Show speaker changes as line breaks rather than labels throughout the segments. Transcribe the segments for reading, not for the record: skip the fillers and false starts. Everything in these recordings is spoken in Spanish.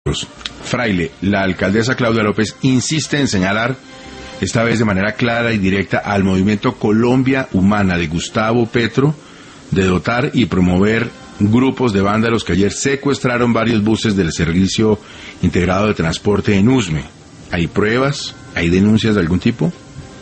Fraile, la alcaldesa Claudia López insiste en señalar, esta vez de manera clara y directa, al movimiento Colombia Humana de Gustavo Petro de dotar y promover grupos de vándalos que ayer secuestraron varios buses del Servicio Integrado de Transporte en Usme. ¿Hay pruebas? ¿Hay denuncias de algún tipo?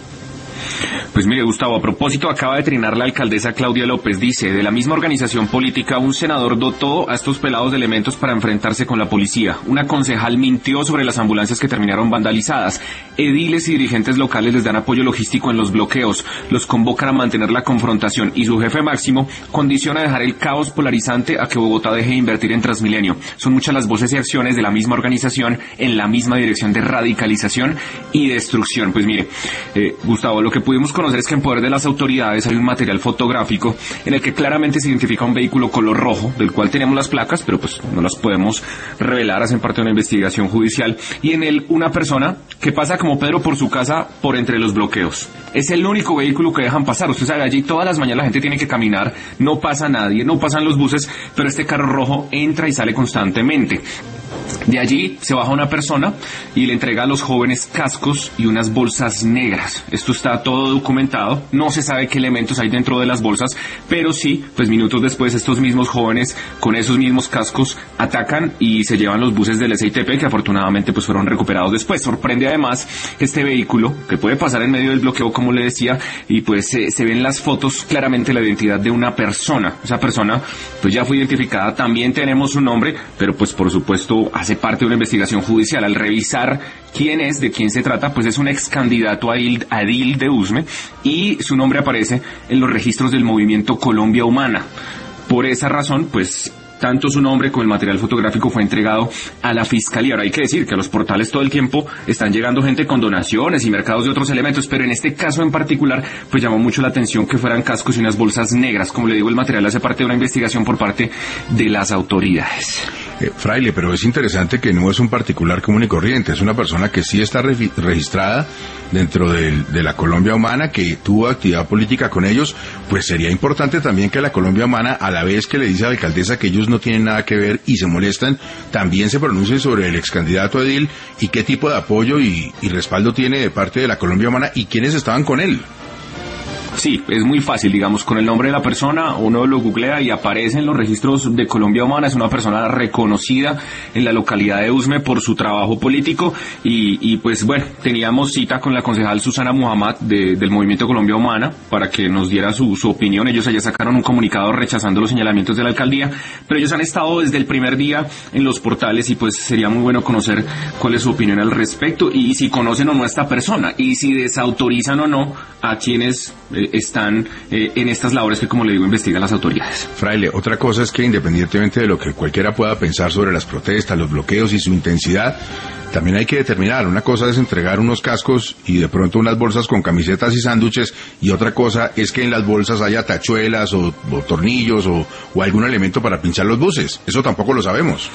Pues mire, Gustavo, a propósito, acaba de trinar la alcaldesa Claudia López. Dice, de la misma organización política, un senador dotó a estos pelados de elementos para enfrentarse con la policía. Una concejal mintió sobre las ambulancias que terminaron vandalizadas. Ediles y dirigentes locales les dan apoyo logístico en los bloqueos. Los convocan a mantener la confrontación. Y su jefe máximo condiciona dejar el caos polarizante a que Bogotá deje de invertir en Transmilenio. Son muchas las voces y acciones de la misma organización en la misma dirección de radicalización y destrucción. Pues mire, Gustavo, lo que pudimos conocer es que en poder de las autoridades hay un material fotográfico en el que claramente se identifica un vehículo color rojo, del cual tenemos las placas, pero pues no las podemos revelar, hacen parte de una investigación judicial, y en él una persona que pasa como Pedro por su casa por entre los bloqueos. Es el único vehículo que dejan pasar. Usted sabe, allí todas las mañanas la gente tiene que caminar, no pasa nadie, no pasan los buses, pero este carro rojo entra y sale constantemente. De allí se baja una persona y le entrega a los jóvenes cascos y unas bolsas negras. Esto está todo documentado, no se sabe qué elementos hay dentro de las bolsas, pero sí, pues minutos después estos mismos jóvenes con esos mismos cascos atacan y se llevan los buses del SITP, que afortunadamente pues fueron recuperados después. Sorprende además este vehículo que puede pasar en medio del bloqueo, como le decía, y pues se ven las fotos claramente la identidad de una persona. Esa persona pues ya fue identificada, también tenemos su nombre, pero pues por supuesto hace parte de una investigación judicial. Al revisar quién es, de quién se trata, pues es un ex candidato a edil de Usme y su nombre aparece en los registros del movimiento Colombia Humana. Por esa razón, pues tanto su nombre como el material fotográfico fue entregado a la Fiscalía. Ahora hay que decir que a los portales todo el tiempo están llegando gente con donaciones y mercados de otros elementos, pero en este caso en particular pues llamó mucho la atención que fueran cascos y unas bolsas negras. Como le digo, el material hace parte de una investigación por parte de las autoridades.
Fraile, pero es interesante que no es un particular común y corriente, es una persona que sí está registrada dentro de la Colombia Humana, que tuvo actividad política con ellos. Pues sería importante también que la Colombia Humana, a la vez que le dice a la alcaldesa que ellos no tienen nada que ver y se molestan, también se pronuncie sobre el ex candidato a edil y qué tipo de apoyo y respaldo tiene de parte de la Colombia Humana y quiénes estaban con él.
Sí, es muy fácil, digamos, con el nombre de la persona, uno lo googlea y aparece en los registros de Colombia Humana. Es una persona reconocida en la localidad de Usme por su trabajo político y pues bueno, teníamos cita con la concejal Susana Muhammad del Movimiento Colombia Humana para que nos diera su opinión. Ellos allá sacaron un comunicado rechazando los señalamientos de la alcaldía, pero ellos han estado desde el primer día en los portales y pues sería muy bueno conocer cuál es su opinión al respecto y si conocen o no a esta persona y si desautorizan o no a quienes están en estas labores que, como le digo, investigan las autoridades.
Fraile, otra cosa es que independientemente de lo que cualquiera pueda pensar sobre las protestas, los bloqueos y su intensidad, también hay que determinar, una cosa es entregar unos cascos y de pronto unas bolsas con camisetas y sándwiches, y otra cosa es que en las bolsas haya tachuelas o tornillos o algún elemento para pinchar los buses. Eso tampoco lo sabemos.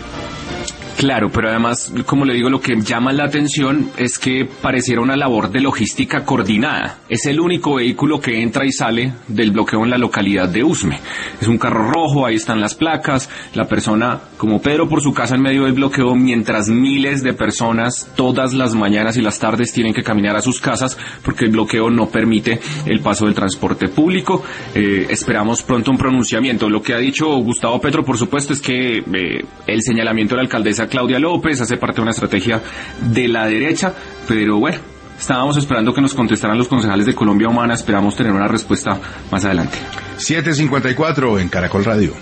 Claro, pero además, como le digo, lo que llama la atención es que pareciera una labor de logística coordinada. Es el único vehículo que entra y sale del bloqueo en la localidad de Usme. Es un carro rojo, ahí están las placas, la persona como Pedro por su casa en medio del bloqueo, mientras miles de personas todas las mañanas y las tardes tienen que caminar a sus casas porque el bloqueo no permite el paso del transporte público. Esperamos pronto un pronunciamiento. Lo que ha dicho Gustavo Petro, por supuesto, es que el señalamiento de la alcaldesa Claudia López hace parte de una estrategia de la derecha, pero bueno, estábamos esperando que nos contestaran los concejales de Colombia Humana, esperamos tener una respuesta más adelante.
7:54 en Caracol Radio.